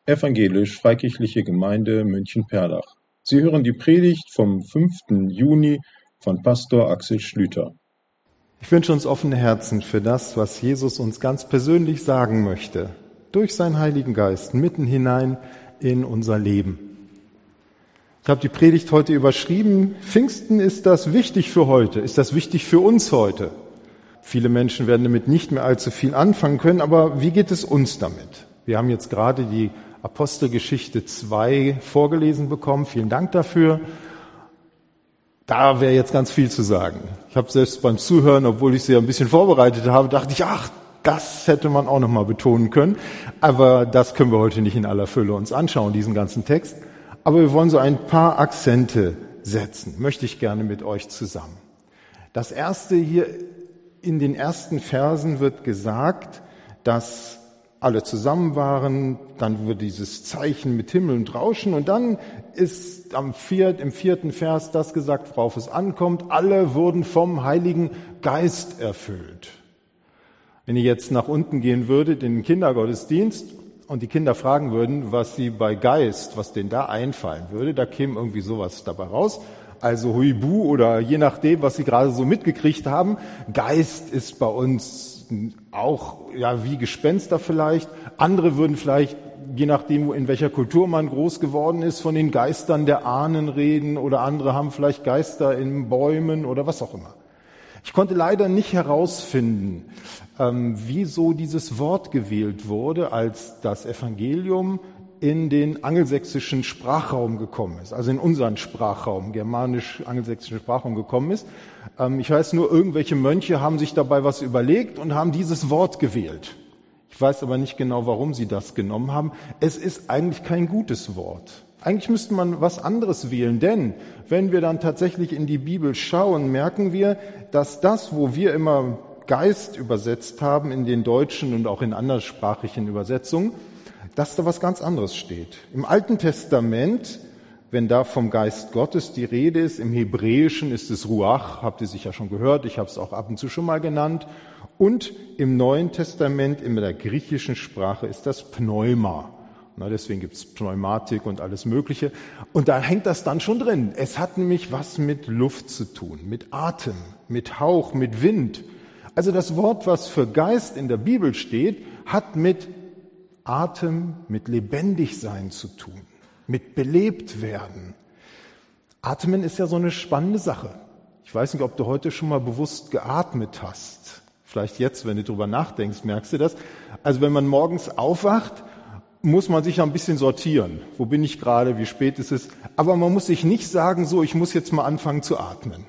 Evangelisch-Freikirchliche Gemeinde München-Perlach. Sie hören die Predigt vom 5. Juni von Pastor Axel Schlüter. Ich wünsche uns offene Herzen für das, was Jesus uns ganz persönlich sagen möchte, durch seinen Heiligen Geist mitten hinein in unser Leben. Ich habe die Predigt heute überschrieben, Pfingsten, ist das wichtig für heute? Ist das wichtig für uns heute? Viele Menschen werden damit nicht mehr allzu viel anfangen können, aber wie geht es uns damit? Wir haben jetzt gerade die Apostelgeschichte 2 vorgelesen bekommen. Vielen Dank dafür. Da wäre jetzt ganz viel zu sagen. Ich habe selbst beim Zuhören, obwohl ich sie ja ein bisschen vorbereitet habe, dachte ich, das hätte man auch noch mal betonen können. Aber das können wir heute nicht in aller Fülle uns anschauen, diesen ganzen Text. Aber wir wollen so ein paar Akzente setzen, möchte ich gerne mit euch zusammen. Das erste hier in den ersten Versen wird gesagt, dass alle zusammen waren, dann wird dieses Zeichen mit Himmel und Rauschen und dann ist im 4. Vers das gesagt, worauf es ankommt, alle wurden vom Heiligen Geist erfüllt. Wenn ihr jetzt nach unten gehen würdet in den Kindergottesdienst und die Kinder fragen würden, was sie bei Geist, was denen da einfallen würde, da käme irgendwie sowas dabei raus. Also Huibu oder je nachdem, was sie gerade so mitgekriegt haben. Geist ist bei uns auch wie Gespenster vielleicht. Andere würden vielleicht, je nachdem, in welcher Kultur man groß geworden ist, von den Geistern der Ahnen reden oder andere haben vielleicht Geister in Bäumen oder was auch immer. Ich konnte leider nicht herausfinden, wieso dieses Wort gewählt wurde, als das Evangelium in den angelsächsischen Sprachraum gekommen ist, also in unseren Sprachraum, germanisch-angelsächsischen Sprachraum gekommen ist. Ich weiß nur, irgendwelche Mönche haben sich dabei was überlegt und haben dieses Wort gewählt. Ich weiß aber nicht genau, warum sie das genommen haben. Es ist eigentlich kein gutes Wort. Eigentlich müsste man was anderes wählen, denn wenn wir dann tatsächlich in die Bibel schauen, merken wir, dass das, wo wir immer Geist übersetzt haben in den deutschen und auch in anderssprachigen Übersetzungen, dass da was ganz anderes steht. Im Alten Testament, wenn da vom Geist Gottes die Rede ist, im Hebräischen ist es Ruach, habt ihr sicher schon gehört, ich habe es auch ab und zu schon mal genannt. Und im Neuen Testament, in der griechischen Sprache, ist das Pneuma. Deswegen gibt es Pneumatik und alles Mögliche. Und da hängt das dann schon drin. Es hat nämlich was mit Luft zu tun, mit Atem, mit Hauch, mit Wind. Also das Wort, was für Geist in der Bibel steht, hat mit Atem, mit Lebendigsein zu tun, mit belebt werden. Atmen ist ja so eine spannende Sache. Ich weiß nicht, ob du heute schon mal bewusst geatmet hast. Vielleicht jetzt, wenn du drüber nachdenkst, merkst du das. Also wenn man morgens aufwacht, muss man sich ein bisschen sortieren. Wo bin ich gerade, wie spät ist es? Aber man muss sich nicht sagen, so, ich muss jetzt mal anfangen zu atmen.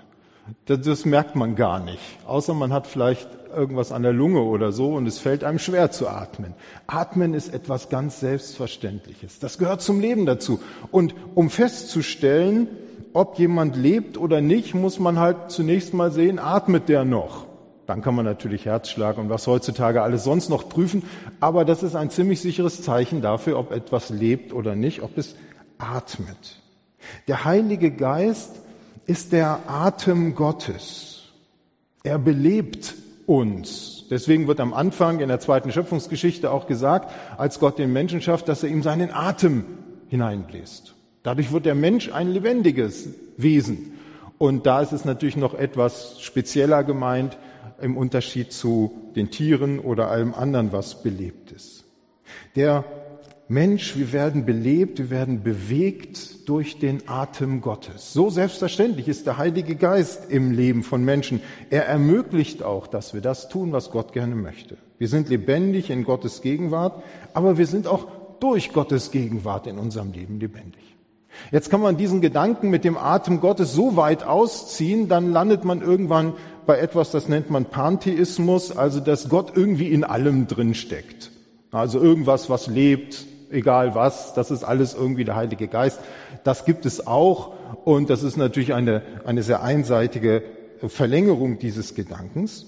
Das merkt man gar nicht. Außer man hat vielleicht irgendwas an der Lunge oder so und es fällt einem schwer zu atmen. Atmen ist etwas ganz Selbstverständliches. Das gehört zum Leben dazu. Und um festzustellen, ob jemand lebt oder nicht, muss man halt zunächst mal sehen, atmet der noch? Dann kann man natürlich Herzschlag und was heutzutage alles sonst noch prüfen. Aber das ist ein ziemlich sicheres Zeichen dafür, ob etwas lebt oder nicht, ob es atmet. Der Heilige Geist ist der Atem Gottes. Er belebt uns. Deswegen wird am Anfang in der zweiten Schöpfungsgeschichte auch gesagt, als Gott den Menschen schafft, dass er ihm seinen Atem hineinbläst. Dadurch wird der Mensch ein lebendiges Wesen. Und da ist es natürlich noch etwas spezieller gemeint, im Unterschied zu den Tieren oder allem anderen, was belebt ist. Der Mensch, wir werden belebt, wir werden bewegt durch den Atem Gottes. So selbstverständlich ist der Heilige Geist im Leben von Menschen. Er ermöglicht auch, dass wir das tun, was Gott gerne möchte. Wir sind lebendig in Gottes Gegenwart, aber wir sind auch durch Gottes Gegenwart in unserem Leben lebendig. Jetzt kann man diesen Gedanken mit dem Atem Gottes so weit ausziehen, dann landet man irgendwann bei etwas, das nennt man Pantheismus, also dass Gott irgendwie in allem drin steckt. Also irgendwas, was lebt, egal was, das ist alles irgendwie der Heilige Geist. Das gibt es auch und das ist natürlich eine sehr einseitige Verlängerung dieses Gedankens.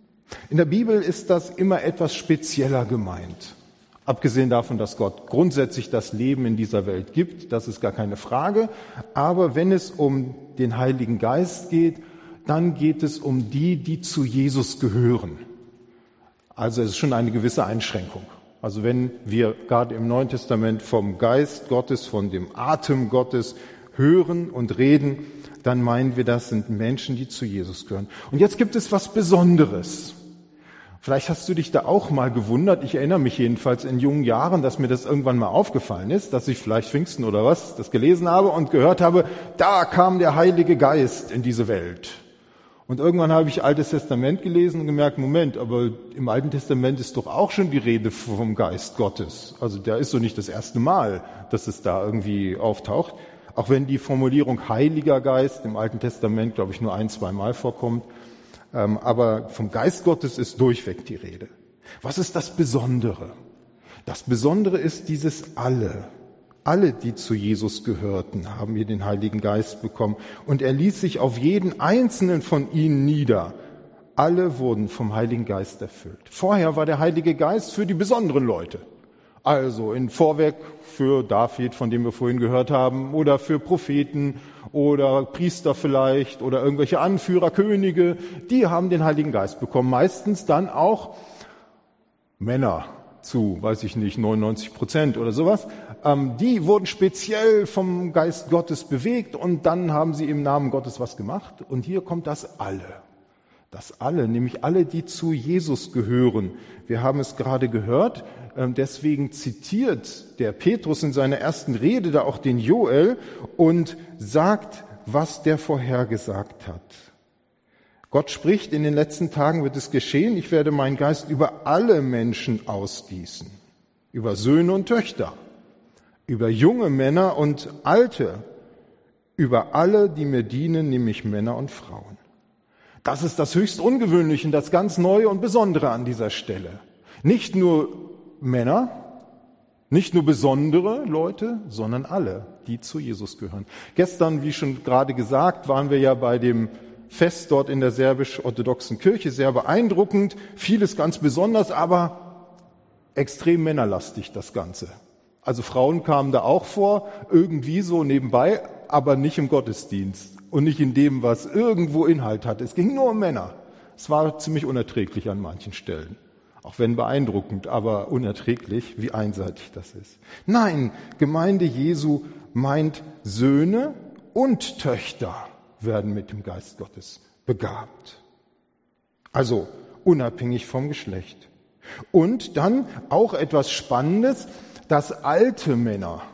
In der Bibel ist das immer etwas spezieller gemeint. Abgesehen davon, dass Gott grundsätzlich das Leben in dieser Welt gibt, das ist gar keine Frage. Aber wenn es um den Heiligen Geist geht, dann geht es um die, die zu Jesus gehören. Also es ist schon eine gewisse Einschränkung. Also wenn wir gerade im Neuen Testament vom Geist Gottes, von dem Atem Gottes hören und reden, dann meinen wir, das sind Menschen, die zu Jesus gehören. Und jetzt gibt es was Besonderes. Vielleicht hast du dich da auch mal gewundert. Ich erinnere mich jedenfalls in jungen Jahren, dass mir das irgendwann mal aufgefallen ist, dass ich vielleicht Pfingsten oder was das gelesen habe und gehört habe, da kam der Heilige Geist in diese Welt. Und irgendwann habe ich Altes Testament gelesen und gemerkt, Moment, aber im Alten Testament ist doch auch schon die Rede vom Geist Gottes. Also der ist so nicht das erste Mal, dass es da irgendwie auftaucht. Auch wenn die Formulierung Heiliger Geist im Alten Testament, glaube ich, nur 1-2 Mal vorkommt. Aber vom Geist Gottes ist durchweg die Rede. Was ist das Besondere? Das Besondere ist dieses Alle. Alle, die zu Jesus gehörten, haben hier den Heiligen Geist bekommen. Und er ließ sich auf jeden einzelnen von ihnen nieder. Alle wurden vom Heiligen Geist erfüllt. Vorher war der Heilige Geist für die besonderen Leute. Also in Vorwerk für David, von dem wir vorhin gehört haben, oder für Propheten oder Priester vielleicht oder irgendwelche Anführer, Könige, die haben den Heiligen Geist bekommen. Meistens dann auch Männer zu, 99% oder sowas. Die wurden speziell vom Geist Gottes bewegt und dann haben sie im Namen Gottes was gemacht. Und hier kommt das Alle. Das Alle, nämlich alle, die zu Jesus gehören. Wir haben es gerade gehört, deswegen zitiert der Petrus in seiner ersten Rede da auch den Joel und sagt, was der vorhergesagt hat. Gott spricht, in den letzten Tagen wird es geschehen, ich werde meinen Geist über alle Menschen ausgießen, über Söhne und Töchter, über junge Männer und Alte, über alle, die mir dienen, nämlich Männer und Frauen. Das ist das höchst Ungewöhnliche und das ganz Neue und Besondere an dieser Stelle. Nicht nur Männer, nicht nur besondere Leute, sondern alle, die zu Jesus gehören. Gestern, wie schon gerade gesagt, waren wir ja bei dem Fest dort in der serbisch-orthodoxen Kirche, sehr beeindruckend, vieles ganz besonders, aber extrem männerlastig das Ganze. Also Frauen kamen da auch vor, irgendwie so nebenbei, aber nicht im Gottesdienst und nicht in dem, was irgendwo Inhalt hat. Es ging nur um Männer. Es war ziemlich unerträglich an manchen Stellen. Auch wenn beeindruckend, aber unerträglich, wie einseitig das ist. Nein, Gemeinde Jesu meint Söhne und Töchter werden mit dem Geist Gottes begabt. Also unabhängig vom Geschlecht. Und dann auch etwas Spannendes, dass alte Männer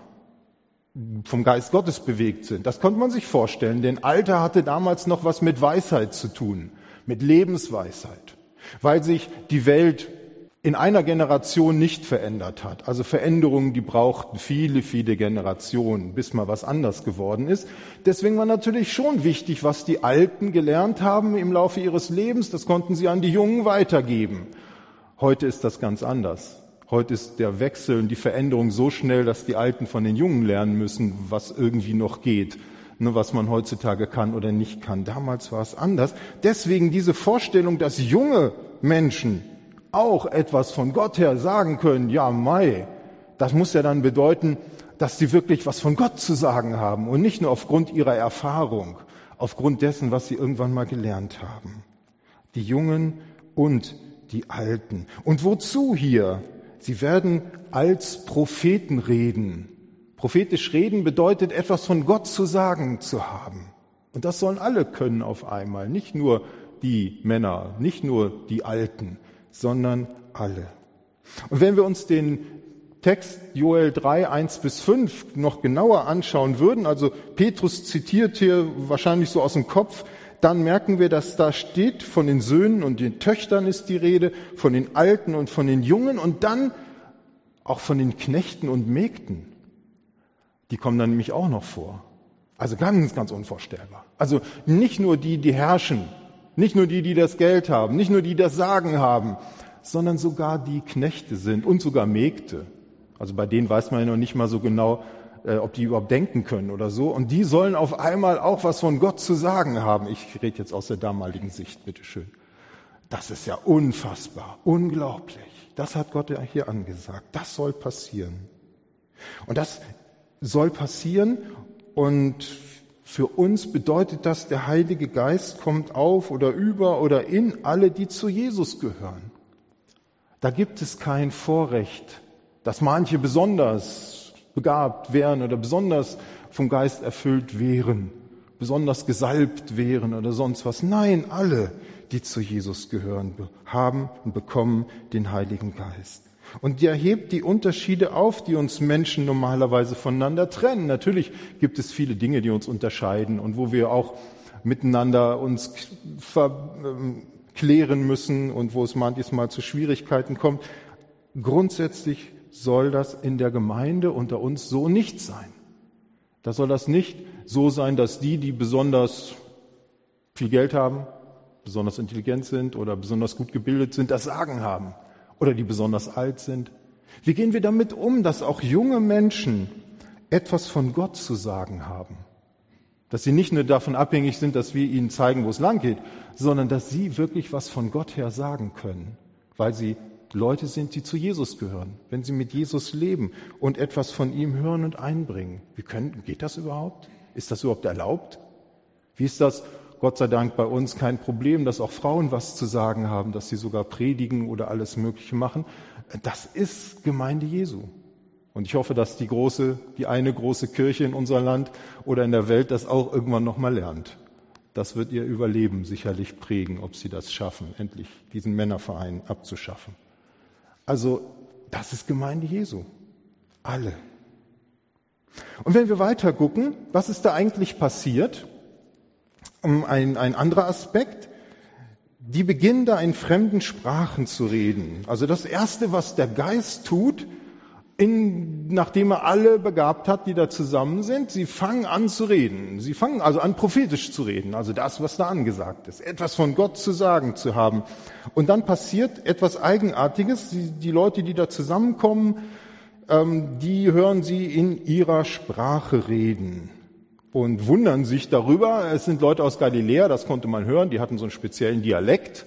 vom Geist Gottes bewegt sind. Das konnte man sich vorstellen, denn Alter hatte damals noch was mit Weisheit zu tun, mit Lebensweisheit, weil sich die Welt in einer Generation nicht verändert hat. Also Veränderungen, die brauchten viele, viele Generationen, bis mal was anders geworden ist. Deswegen war natürlich schon wichtig, was die Alten gelernt haben im Laufe ihres Lebens. Das konnten sie an die Jungen weitergeben. Heute ist das ganz anders. Heute ist der Wechsel und die Veränderung so schnell, dass die Alten von den Jungen lernen müssen, was irgendwie noch geht, was man heutzutage kann oder nicht kann. Damals war es anders. Deswegen diese Vorstellung, dass junge Menschen auch etwas von Gott her sagen können, ja, das muss ja dann bedeuten, dass sie wirklich was von Gott zu sagen haben und nicht nur aufgrund ihrer Erfahrung, aufgrund dessen, was sie irgendwann mal gelernt haben. Die Jungen und die Alten. Und wozu hier? Sie werden als Propheten reden. Prophetisch reden bedeutet, etwas von Gott zu sagen zu haben. Und das sollen alle können auf einmal, nicht nur die Männer, nicht nur die Alten, sondern alle. Und wenn wir uns den Text Joel 3, 1-5 noch genauer anschauen würden, also Petrus zitiert hier wahrscheinlich so aus dem Kopf, dann merken wir, dass da steht, von den Söhnen und den Töchtern ist die Rede, von den Alten und von den Jungen und dann auch von den Knechten und Mägden. Die kommen dann nämlich auch noch vor. Also ganz, ganz unvorstellbar. Also nicht nur die, die herrschen, nicht nur die, die das Geld haben, nicht nur die, die das Sagen haben, sondern sogar die Knechte sind und sogar Mägde. Also bei denen weiß man ja noch nicht mal so genau, ob die überhaupt denken können oder so. Und die sollen auf einmal auch was von Gott zu sagen haben. Ich rede jetzt aus der damaligen Sicht, bitteschön. Das ist ja unfassbar, unglaublich. Das hat Gott ja hier angesagt. Das soll passieren. Und das soll passieren und für uns bedeutet das, der Heilige Geist kommt auf oder über oder in alle, die zu Jesus gehören. Da gibt es kein Vorrecht, dass manche besonders begabt wären oder besonders vom Geist erfüllt wären, besonders gesalbt wären oder sonst was. Nein, alle, die zu Jesus gehören, haben und bekommen den Heiligen Geist. Und der hebt die Unterschiede auf, die uns Menschen normalerweise voneinander trennen. Natürlich gibt es viele Dinge, die uns unterscheiden und wo wir auch miteinander uns klären müssen und wo es manchmal zu Schwierigkeiten kommt. Grundsätzlich soll das in der Gemeinde unter uns so nicht sein. Da soll das nicht so sein, dass die besonders viel Geld haben, besonders intelligent sind oder besonders gut gebildet sind, das Sagen haben oder die besonders alt sind. Wie gehen wir damit um, dass auch junge Menschen etwas von Gott zu sagen haben? Dass sie nicht nur davon abhängig sind, dass wir ihnen zeigen, wo es lang geht, sondern dass sie wirklich was von Gott her sagen können, weil sie Leute sind, die zu Jesus gehören, wenn sie mit Jesus leben und etwas von ihm hören und einbringen. Geht das überhaupt? Ist das überhaupt erlaubt? Wie ist das, Gott sei Dank, bei uns kein Problem, dass auch Frauen was zu sagen haben, dass sie sogar predigen oder alles Mögliche machen? Das ist Gemeinde Jesu. Und ich hoffe, dass die eine große Kirche in unser Land oder in der Welt das auch irgendwann nochmal lernt. Das wird ihr Überleben sicherlich prägen, ob sie das schaffen, endlich diesen Männerverein abzuschaffen. Also, das ist Gemeinde Jesu. Alle. Und wenn wir weiter gucken, was ist da eigentlich passiert? Ein anderer Aspekt. Die beginnen da in fremden Sprachen zu reden. Also das Erste, was der Geist tut, nachdem er alle begabt hat, die da zusammen sind, sie fangen an zu reden. Sie fangen also an, prophetisch zu reden, also das, was da angesagt ist, etwas von Gott zu sagen zu haben. Und dann passiert etwas Eigenartiges. Die Leute, die da zusammenkommen, die hören sie in ihrer Sprache reden und wundern sich darüber. Es sind Leute aus Galiläa, das konnte man hören, die hatten so einen speziellen Dialekt.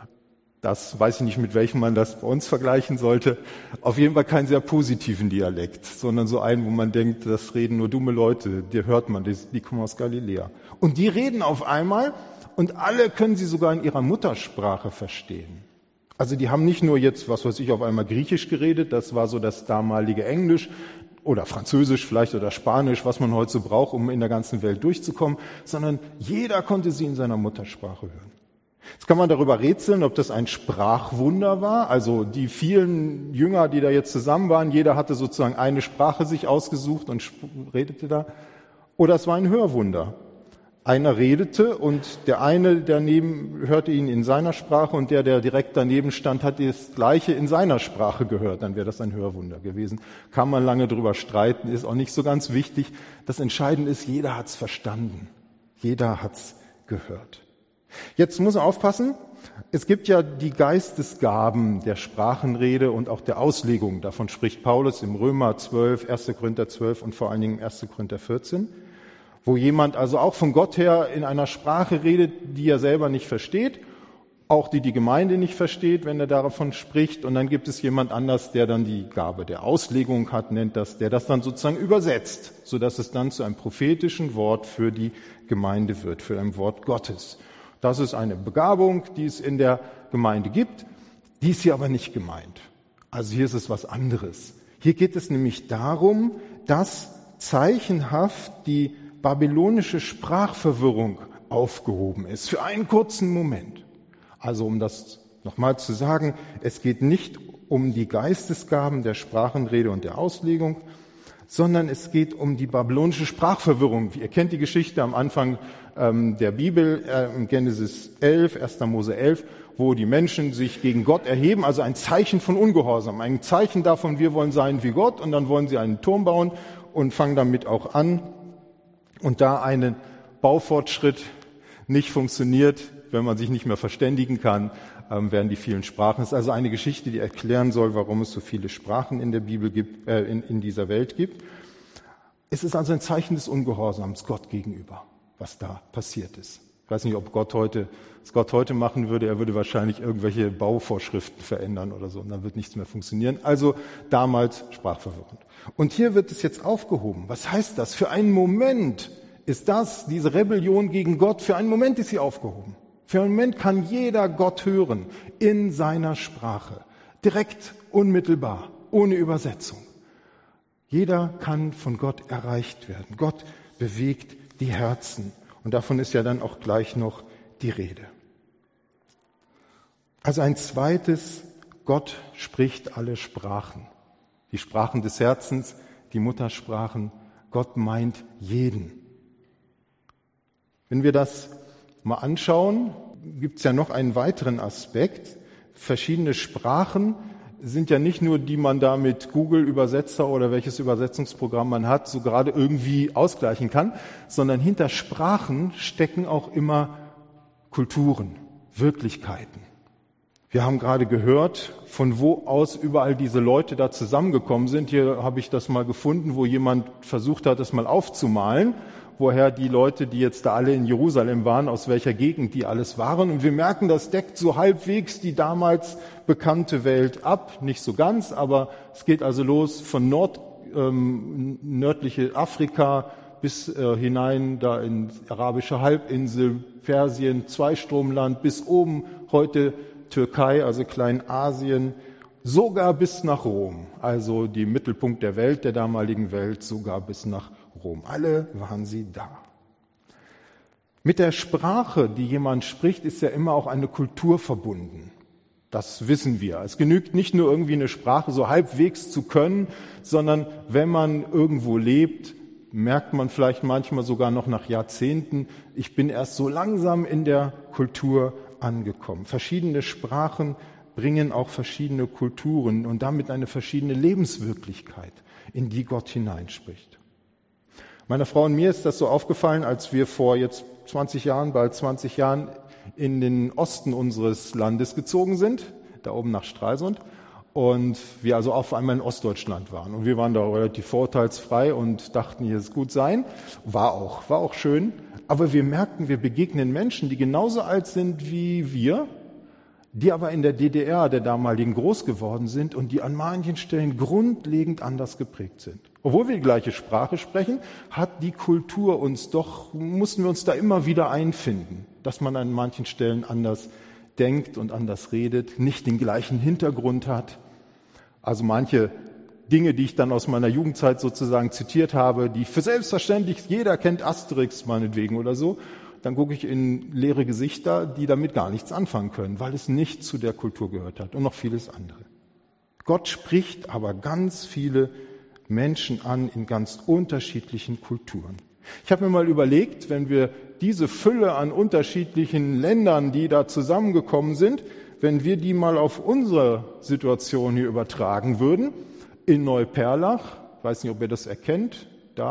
Das weiß ich nicht, mit welchem man das bei uns vergleichen sollte. Auf jeden Fall keinen sehr positiven Dialekt, sondern so einen, wo man denkt, das reden nur dumme Leute, die hört man, die kommen aus Galiläa. Und die reden auf einmal und alle können sie sogar in ihrer Muttersprache verstehen. Also die haben nicht nur jetzt, was weiß ich, auf einmal Griechisch geredet, das war so das damalige Englisch oder Französisch vielleicht oder Spanisch, was man heute so braucht, um in der ganzen Welt durchzukommen, sondern jeder konnte sie in seiner Muttersprache hören. Jetzt kann man darüber rätseln, ob das ein Sprachwunder war, also die vielen Jünger, die da jetzt zusammen waren, jeder hatte sozusagen eine Sprache sich ausgesucht und redete da, oder es war ein Hörwunder. Einer redete und der eine daneben hörte ihn in seiner Sprache und der direkt daneben stand, hat das Gleiche in seiner Sprache gehört, dann wäre das ein Hörwunder gewesen. Kann man lange drüber streiten, ist auch nicht so ganz wichtig. Das Entscheidende ist, jeder hat's verstanden, jeder hat's gehört. Jetzt muss man aufpassen, es gibt ja die Geistesgaben der Sprachenrede und auch der Auslegung. Davon spricht Paulus im Römer 12, 1. Korinther 12 und vor allen Dingen im 1. Korinther 14, wo jemand also auch von Gott her in einer Sprache redet, die er selber nicht versteht, auch die Gemeinde nicht versteht, wenn er davon spricht. Und dann gibt es jemand anders, der dann die Gabe der Auslegung hat, nennt das, der das dann sozusagen übersetzt, sodass es dann zu einem prophetischen Wort für die Gemeinde wird, für ein Wort Gottes. Das ist eine Begabung, die es in der Gemeinde gibt, die ist hier aber nicht gemeint. Also hier ist es was anderes. Hier geht es nämlich darum, dass zeichenhaft die babylonische Sprachverwirrung aufgehoben ist, für einen kurzen Moment. Also um das nochmal zu sagen, es geht nicht um die Geistesgaben der Sprachenrede und der Auslegung, sondern es geht um die babylonische Sprachverwirrung. Ihr kennt die Geschichte am Anfang der Bibel, in Genesis 11, 1. Mose 11, wo die Menschen sich gegen Gott erheben, also ein Zeichen von Ungehorsam, ein Zeichen davon, wir wollen sein wie Gott, und dann wollen sie einen Turm bauen und fangen damit auch an. Und da ein Baufortschritt nicht funktioniert, wenn man sich nicht mehr verständigen kann, werden die vielen Sprachen. Es ist also eine Geschichte, die erklären soll, warum es so viele Sprachen in der Bibel gibt, in dieser Welt gibt. Es ist also ein Zeichen des Ungehorsams Gott gegenüber, was da passiert ist. Ich weiß nicht, ob Gott heute machen würde. Er würde wahrscheinlich irgendwelche Bauvorschriften verändern oder so, und dann wird nichts mehr funktionieren. Also damals sprachverwirrend. Und hier wird es jetzt aufgehoben. Was heißt das? Für einen Moment ist diese Rebellion gegen Gott, für einen Moment ist sie aufgehoben. Für einen Moment kann jeder Gott hören in seiner Sprache. Direkt, unmittelbar, ohne Übersetzung. Jeder kann von Gott erreicht werden. Gott bewegt die Herzen. Und davon ist ja dann auch gleich noch die Rede. Also ein zweites, Gott spricht alle Sprachen. Die Sprachen des Herzens, die Muttersprachen. Gott meint jeden. Wenn wir das mal anschauen, gibt es ja noch einen weiteren Aspekt. Verschiedene Sprachen sind ja nicht nur, die man da mit Google-Übersetzer oder welches Übersetzungsprogramm man hat, so gerade irgendwie ausgleichen kann, sondern hinter Sprachen stecken auch immer Kulturen, Wirklichkeiten. Wir haben gerade gehört, von wo aus überall diese Leute da zusammengekommen sind. Hier habe ich das mal gefunden, wo jemand versucht hat, das mal aufzumalen, woher die Leute, die jetzt da alle in Jerusalem waren, aus welcher Gegend die alles waren. Und wir merken, das deckt so halbwegs die damals bekannte Welt ab. Nicht so ganz, aber es geht also los von nördliche Afrika bis hinein da in arabische Halbinsel, Persien, Zweistromland, bis oben heute Türkei, also Kleinasien, sogar bis nach Rom, also die Mittelpunkt der Welt, der damaligen Welt, sogar bis nach Rom. Alle waren sie da. Mit der Sprache, die jemand spricht, ist ja immer auch eine Kultur verbunden. Das wissen wir. Es genügt nicht nur irgendwie eine Sprache so halbwegs zu können, sondern wenn man irgendwo lebt, merkt man vielleicht manchmal sogar noch nach Jahrzehnten, ich bin erst so langsam in der Kultur angekommen. Verschiedene Sprachen bringen auch verschiedene Kulturen und damit eine verschiedene Lebenswirklichkeit, in die Gott hineinspricht. Meiner Frau und mir ist das so aufgefallen, als wir vor jetzt 20 Jahren, bald 20 Jahren in den Osten unseres Landes gezogen sind, da oben nach Stralsund, und wir also auf einmal in Ostdeutschland waren. Und wir waren da relativ vorurteilsfrei und dachten, hier ist gut sein. War auch schön. Aber wir merkten, wir begegnen Menschen, die genauso alt sind wie wir, die aber in der DDR, der damaligen, groß geworden sind und die an manchen Stellen grundlegend anders geprägt sind. Obwohl wir die gleiche Sprache sprechen, hat die Kultur mussten wir uns da immer wieder einfinden, dass man an manchen Stellen anders denkt und anders redet, nicht den gleichen Hintergrund hat. Also manche Dinge, die ich dann aus meiner Jugendzeit sozusagen zitiert habe, die für selbstverständlich, jeder kennt Asterix meinetwegen oder so, dann gucke ich in leere Gesichter, die damit gar nichts anfangen können, weil es nicht zu der Kultur gehört hat und noch vieles andere. Gott spricht aber ganz viele Menschen an in ganz unterschiedlichen Kulturen. Ich habe mir mal überlegt, wenn wir diese Fülle an unterschiedlichen Ländern, die da zusammengekommen sind, wenn wir die mal auf unsere Situation hier übertragen würden, in Neuperlach, ich weiß nicht, ob ihr das erkennt,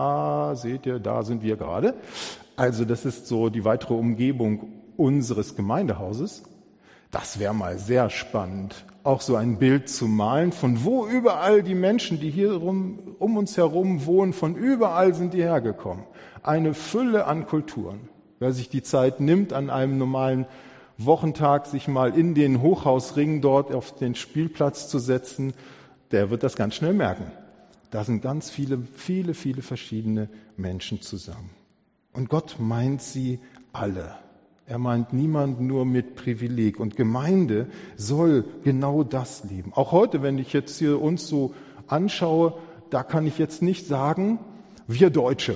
da seht ihr, da sind wir gerade. Also das ist so die weitere Umgebung unseres Gemeindehauses. Das wäre mal sehr spannend, auch so ein Bild zu malen, von wo überall die Menschen, die hier um uns herum wohnen, von überall sind die hergekommen. Eine Fülle an Kulturen. Wer sich die Zeit nimmt, an einem normalen Wochentag sich mal in den Hochhausring dort auf den Spielplatz zu setzen, der wird das ganz schnell merken. Da sind ganz viele verschiedene Menschen zusammen. Und Gott meint sie alle. Er meint niemand nur mit Privileg. Und Gemeinde soll genau das leben. Auch heute, wenn ich jetzt hier uns so anschaue, da kann ich jetzt nicht sagen, wir Deutsche.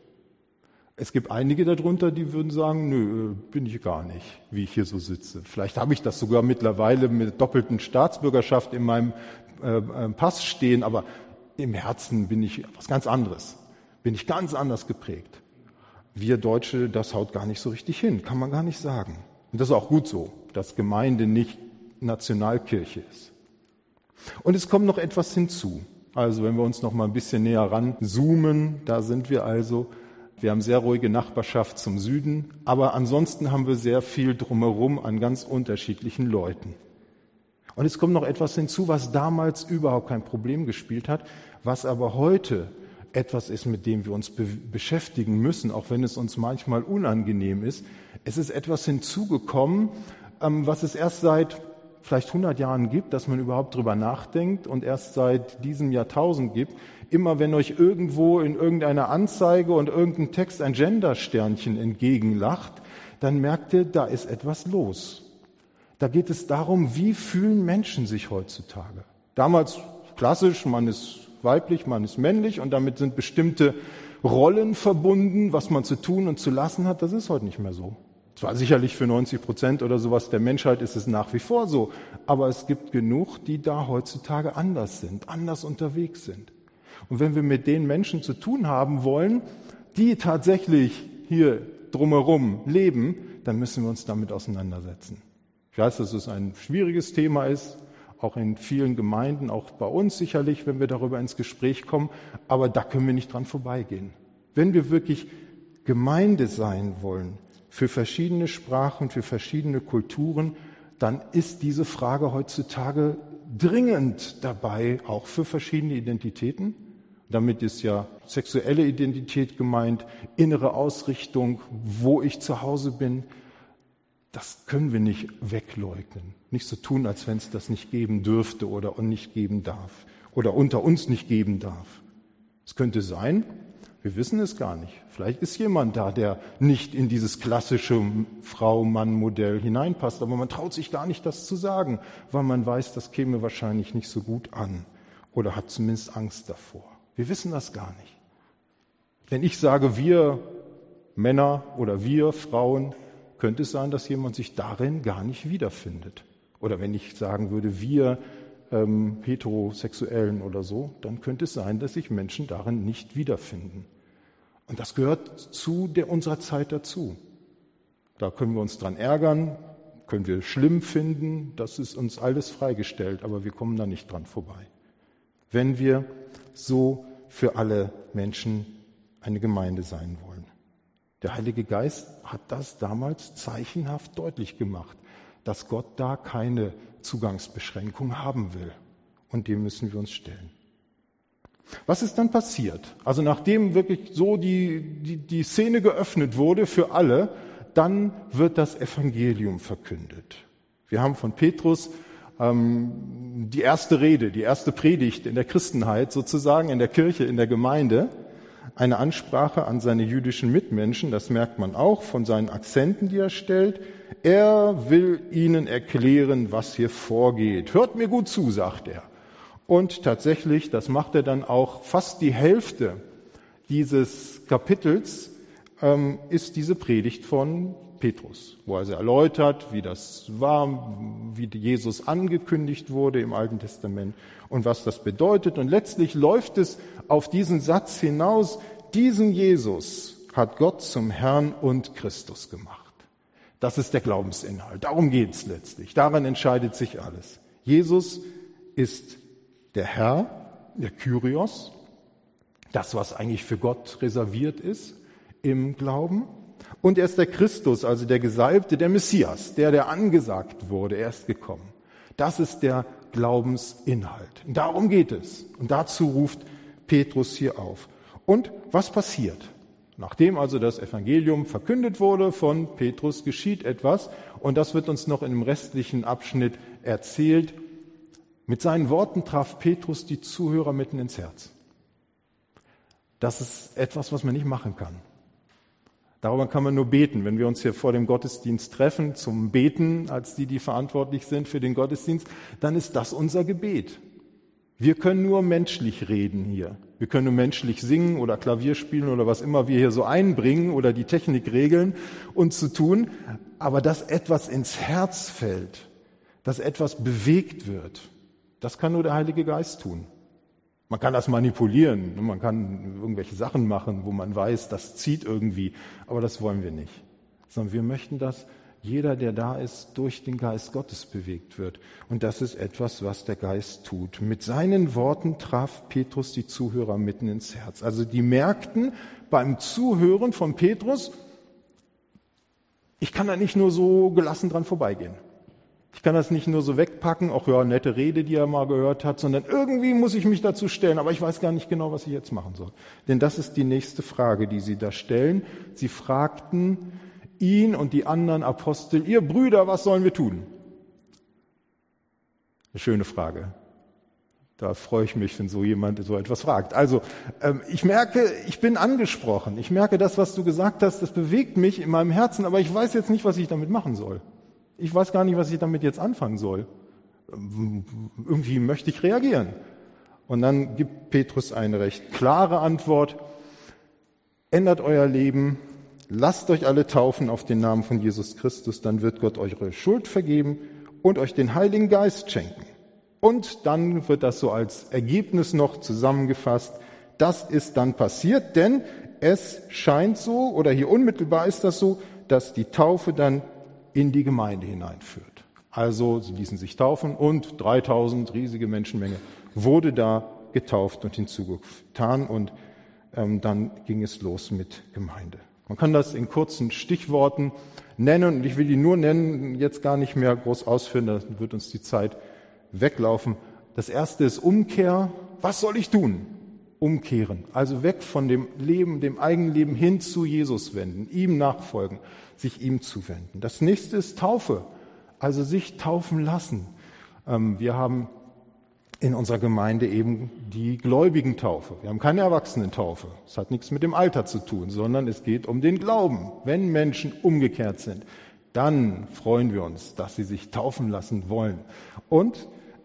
Es gibt einige darunter, die würden sagen, nö, bin ich gar nicht, wie ich hier so sitze. Vielleicht habe ich das sogar mittlerweile mit doppelten Staatsbürgerschaft in meinem Pass stehen, aber im Herzen bin ich was ganz anderes. Bin ich ganz anders geprägt. Wir Deutsche, das haut gar nicht so richtig hin, kann man gar nicht sagen. Und das ist auch gut so, dass Gemeinde nicht Nationalkirche ist. Und es kommt noch etwas hinzu. Also wenn wir uns noch mal ein bisschen näher ranzoomen, da sind wir also. Wir haben sehr ruhige Nachbarschaft zum Süden, aber ansonsten haben wir sehr viel drumherum an ganz unterschiedlichen Leuten. Und es kommt noch etwas hinzu, was damals überhaupt kein Problem gespielt hat, was aber heute etwas ist, mit dem wir uns beschäftigen müssen, auch wenn es uns manchmal unangenehm ist. Es ist etwas hinzugekommen, was es erst seit vielleicht 100 Jahren gibt, dass man überhaupt drüber nachdenkt und erst seit diesem Jahrtausend gibt. Immer wenn euch irgendwo in irgendeiner Anzeige und irgendein Text ein Gendersternchen entgegenlacht, dann merkt ihr, da ist etwas los. Da geht es darum, wie fühlen Menschen sich heutzutage. Damals klassisch, man ist weiblich, man ist männlich und damit sind bestimmte Rollen verbunden, was man zu tun und zu lassen hat. Das ist heute nicht mehr so. Zwar sicherlich für 90% oder sowas der Menschheit ist es nach wie vor so, aber es gibt genug, die da heutzutage anders sind, anders unterwegs sind. Und wenn wir mit den Menschen zu tun haben wollen, die tatsächlich hier drumherum leben, dann müssen wir uns damit auseinandersetzen. Ich weiß, dass es ein schwieriges Thema ist, auch in vielen Gemeinden, auch bei uns sicherlich, wenn wir darüber ins Gespräch kommen, aber da können wir nicht dran vorbeigehen. Wenn wir wirklich Gemeinde sein wollen, für verschiedene Sprachen, für verschiedene Kulturen, dann ist diese Frage heutzutage dringend dabei, auch für verschiedene Identitäten. Damit ist ja sexuelle Identität gemeint, innere Ausrichtung, wo ich zu Hause bin. Das können wir nicht wegleugnen. Nicht so tun, als wenn es das nicht geben dürfte oder nicht geben darf oder unter uns nicht geben darf. Es könnte sein, wir wissen es gar nicht. Vielleicht ist jemand da, der nicht in dieses klassische Frau-Mann-Modell hineinpasst, aber man traut sich gar nicht, das zu sagen, weil man weiß, das käme wahrscheinlich nicht so gut an oder hat zumindest Angst davor. Wir wissen das gar nicht. Wenn ich sage, wir Männer oder wir Frauen, könnte es sein, dass jemand sich darin gar nicht wiederfindet. Oder wenn ich sagen würde, wir Heterosexuellen oder so, dann könnte es sein, dass sich Menschen darin nicht wiederfinden. Und das gehört zu unserer Zeit dazu. Da können wir uns dran ärgern, können wir schlimm finden, das ist uns alles freigestellt, aber wir kommen da nicht dran vorbei. Wenn wir so für alle Menschen eine Gemeinde sein wollen. Der Heilige Geist hat das damals zeichenhaft deutlich gemacht, dass Gott da keine Zugangsbeschränkung haben will. Und dem müssen wir uns stellen. Was ist dann passiert? Also nachdem wirklich so die Szene geöffnet wurde für alle, dann wird das Evangelium verkündet. Wir haben von Petrus die erste Rede, die erste Predigt in der Christenheit sozusagen, in der Kirche, in der Gemeinde, eine Ansprache an seine jüdischen Mitmenschen, das merkt man auch von seinen Akzenten, die er stellt. Er will ihnen erklären, was hier vorgeht. Hört mir gut zu, sagt er. Und tatsächlich, das macht er dann auch, fast die Hälfte dieses Kapitels ist diese Predigt von Petrus, wo er erläutert, wie das war, wie Jesus angekündigt wurde im Alten Testament und was das bedeutet. Und letztlich läuft es auf diesen Satz hinaus, diesen Jesus hat Gott zum Herrn und Christus gemacht. Das ist der Glaubensinhalt. Darum geht es letztlich. Daran entscheidet sich alles. Jesus ist der Herr, der Kyrios, das, was eigentlich für Gott reserviert ist im Glauben. Und er ist der Christus, also der Gesalbte, der Messias, der angesagt wurde, er ist gekommen. Das ist der Glaubensinhalt. Und darum geht es. Und dazu ruft Petrus hier auf. Und was passiert? Nachdem also das Evangelium verkündet wurde von Petrus, geschieht etwas. Und das wird uns noch in dem restlichen Abschnitt erzählt. Mit seinen Worten traf Petrus die Zuhörer mitten ins Herz. Das ist etwas, was man nicht machen kann. Darüber kann man nur beten. Wenn wir uns hier vor dem Gottesdienst treffen, zum Beten, als die verantwortlich sind für den Gottesdienst, dann ist das unser Gebet. Wir können nur menschlich reden hier. Wir können nur menschlich singen oder Klavier spielen oder was immer wir hier so einbringen oder die Technik regeln und zu tun. Aber dass etwas ins Herz fällt, dass etwas bewegt wird, das kann nur der Heilige Geist tun. Man kann das manipulieren und man kann irgendwelche Sachen machen, wo man weiß, das zieht irgendwie. Aber das wollen wir nicht. Sondern wir möchten, dass jeder, der da ist, durch den Geist Gottes bewegt wird. Und das ist etwas, was der Geist tut. Mit seinen Worten traf Petrus die Zuhörer mitten ins Herz. Also die merkten beim Zuhören von Petrus, ich kann da nicht nur so gelassen dran vorbeigehen. Ich kann das nicht nur so wegpacken, auch ja, nette Rede, die er mal gehört hat, sondern irgendwie muss ich mich dazu stellen, aber ich weiß gar nicht genau, was ich jetzt machen soll. Denn das ist die nächste Frage, die sie da stellen. Sie fragten ihn und die anderen Apostel, ihr Brüder, was sollen wir tun? Eine schöne Frage. Da freue ich mich, wenn so jemand so etwas fragt. Also ich merke, ich bin angesprochen. Ich merke, das, was du gesagt hast, das bewegt mich in meinem Herzen, aber ich weiß jetzt nicht, was ich damit machen soll. Ich weiß gar nicht, was ich damit jetzt anfangen soll. Irgendwie möchte ich reagieren. Und dann gibt Petrus eine recht klare Antwort. Ändert euer Leben, lasst euch alle taufen auf den Namen von Jesus Christus, dann wird Gott eure Schuld vergeben und euch den Heiligen Geist schenken. Und dann wird das so als Ergebnis noch zusammengefasst. Das ist dann passiert, denn es scheint so, oder hier unmittelbar ist das so, dass die Taufe dann in die Gemeinde hineinführt. Also sie ließen sich taufen und 3000, riesige Menschenmenge, wurde da getauft und hinzugetan und dann ging es los mit Gemeinde. Man kann das in kurzen Stichworten nennen und ich will die nur nennen, jetzt gar nicht mehr groß ausführen, da wird uns die Zeit weglaufen. Das erste ist Umkehr. Was soll ich tun? Umkehren. Also weg von dem Leben, dem eigenen Leben hin zu Jesus wenden, ihm nachfolgen, sich ihm zuwenden. Das nächste ist Taufe. Also sich taufen lassen. Wir haben in unserer Gemeinde eben die Gläubigentaufe. Wir haben keine Erwachsenentaufe. Das hat nichts mit dem Alter zu tun, sondern es geht um den Glauben. Wenn Menschen umgekehrt sind, dann freuen wir uns, dass sie sich taufen lassen wollen. Und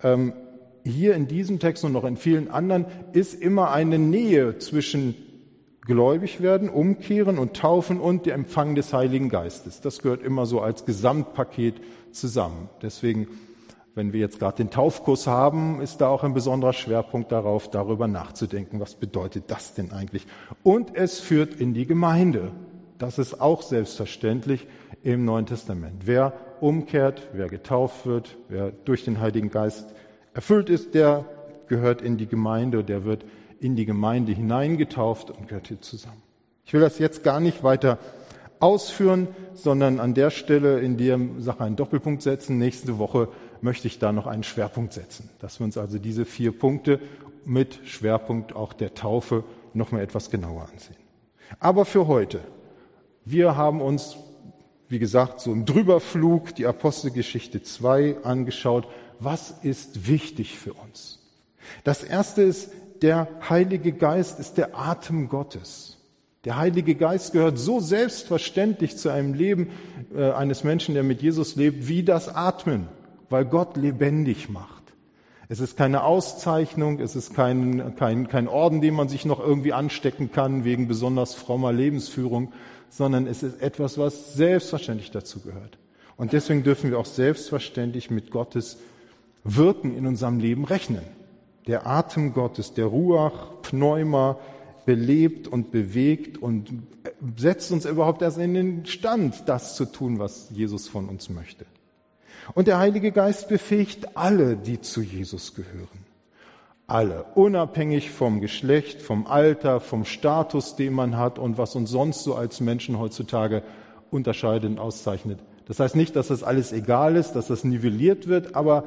hier in diesem Text und noch in vielen anderen ist immer eine Nähe zwischen gläubig werden, umkehren und taufen und der Empfang des Heiligen Geistes. Das gehört immer so als Gesamtpaket zusammen. Deswegen, wenn wir jetzt gerade den Taufkurs haben, ist da auch ein besonderer Schwerpunkt darauf, darüber nachzudenken, was bedeutet das denn eigentlich? Und es führt in die Gemeinde. Das ist auch selbstverständlich im Neuen Testament. Wer umkehrt, wer getauft wird, wer durch den Heiligen Geist erfüllt ist, der gehört in die Gemeinde, der wird in die Gemeinde hineingetauft und gehört hier zusammen. Ich will das jetzt gar nicht weiter ausführen, sondern an der Stelle in der Sache einen Doppelpunkt setzen. Nächste Woche möchte ich da noch einen Schwerpunkt setzen, dass wir uns also diese 4 Punkte mit Schwerpunkt auch der Taufe noch mal etwas genauer ansehen. Aber für heute, wir haben uns, wie gesagt, so im Drüberflug die Apostelgeschichte 2 angeschaut. Was ist wichtig für uns? Das erste ist, der Heilige Geist ist der Atem Gottes. Der Heilige Geist gehört so selbstverständlich zu einem Leben eines Menschen, der mit Jesus lebt, wie das Atmen, weil Gott lebendig macht. Es ist keine Auszeichnung, es ist kein Orden, den man sich noch irgendwie anstecken kann wegen besonders frommer Lebensführung, sondern es ist etwas, was selbstverständlich dazu gehört. Und deswegen dürfen wir auch selbstverständlich mit Gottes Wirken in unserem Leben rechnen. Der Atem Gottes, der Ruach, Pneuma, belebt und bewegt und setzt uns überhaupt erst in den Stand, das zu tun, was Jesus von uns möchte. Und der Heilige Geist befähigt alle, die zu Jesus gehören. Alle, unabhängig vom Geschlecht, vom Alter, vom Status, den man hat und was uns sonst so als Menschen heutzutage unterscheidet und auszeichnet. Das heißt nicht, dass das alles egal ist, dass das nivelliert wird, aber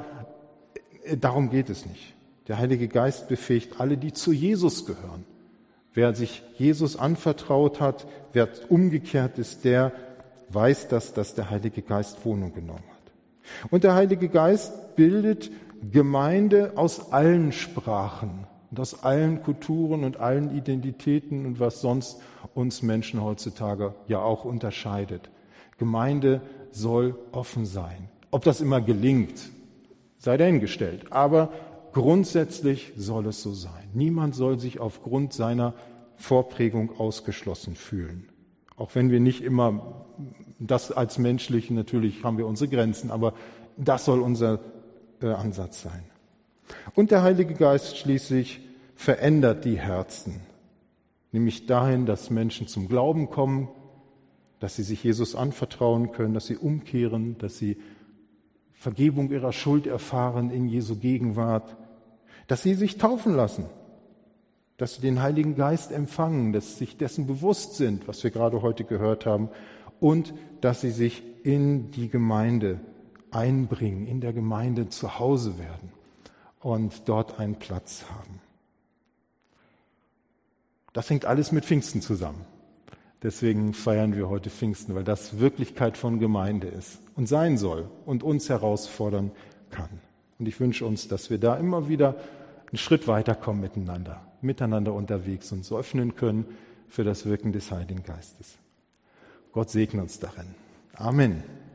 darum geht es nicht. Der Heilige Geist befähigt alle, die zu Jesus gehören. Wer sich Jesus anvertraut hat, wer umgekehrt ist, der weiß, dass der Heilige Geist Wohnung genommen hat. Und der Heilige Geist bildet Gemeinde aus allen Sprachen und aus allen Kulturen und allen Identitäten und was sonst uns Menschen heutzutage ja auch unterscheidet. Gemeinde soll offen sein. Ob das immer gelingt, sei dahingestellt. Aber grundsätzlich soll es so sein. Niemand soll sich aufgrund seiner Vorprägung ausgeschlossen fühlen. Auch wenn wir nicht immer das als menschlich, natürlich haben wir unsere Grenzen, aber das soll unser Ansatz sein. Und der Heilige Geist schließlich verändert die Herzen, nämlich dahin, dass Menschen zum Glauben kommen, dass sie sich Jesus anvertrauen können, dass sie umkehren, dass sie Vergebung ihrer Schuld erfahren in Jesu Gegenwart, dass sie sich taufen lassen, dass sie den Heiligen Geist empfangen, dass sie sich dessen bewusst sind, was wir gerade heute gehört haben, und dass sie sich in die Gemeinde einbringen, in der Gemeinde zu Hause werden und dort einen Platz haben. Das hängt alles mit Pfingsten zusammen. Deswegen feiern wir heute Pfingsten, weil das Wirklichkeit von Gemeinde ist und sein soll und uns herausfordern kann. Und ich wünsche uns, dass wir da immer wieder einen Schritt weiterkommen miteinander unterwegs und so öffnen können für das Wirken des Heiligen Geistes. Gott segne uns darin. Amen.